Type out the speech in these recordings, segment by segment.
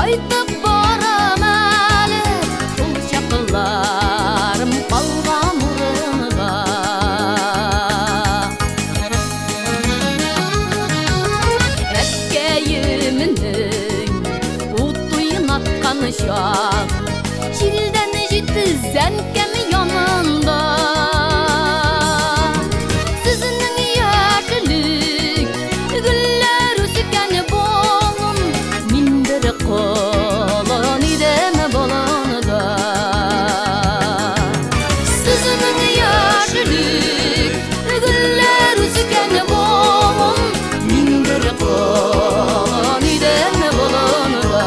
Кайтып барам әлі сол шақыларым қалған орынға. Әпкейімнің ұтыйын атқан шақ Шилден жетті зәнкем янында. Сізінің яшілік гүллер өскен болын Миндір қолын идеме болында. Сізінің яшілік гүллер өскен болын Миндір қолын идеме болында.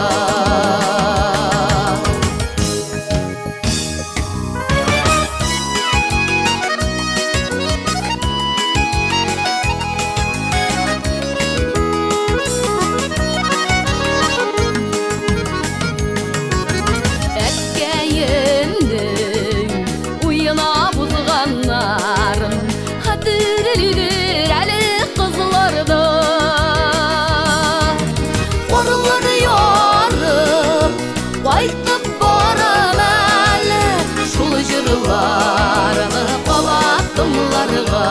Hatırlıdır әлі қызларда. Қорлар ярып, қайтып барам әлі шул жырларыны қалаттымларға.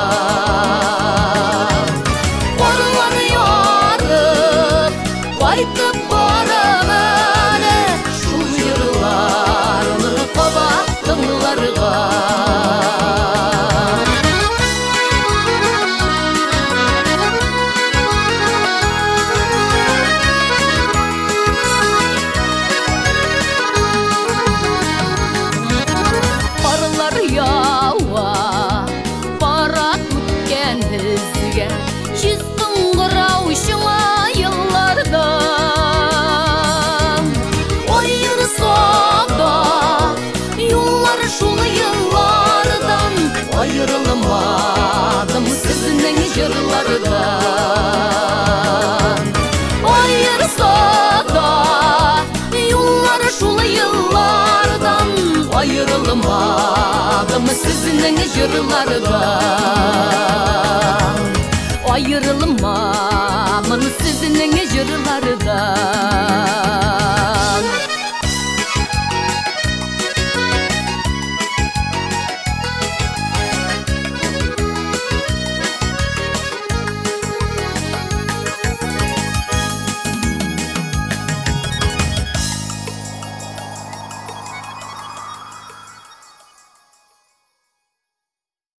Қорлар ярып, қайтып барам әлі шул жырларыны қалаттымларға. Яуа бара күткен ізге Жүз қыңғырау шыңа елларда. Айырса да юллар шул еллардан Айырылмадым сіздің жырлардан. Айырса да юллар шул еллардан Айырылмадым сіздің жырлардан. Айырылмамын сіздің жырлардан.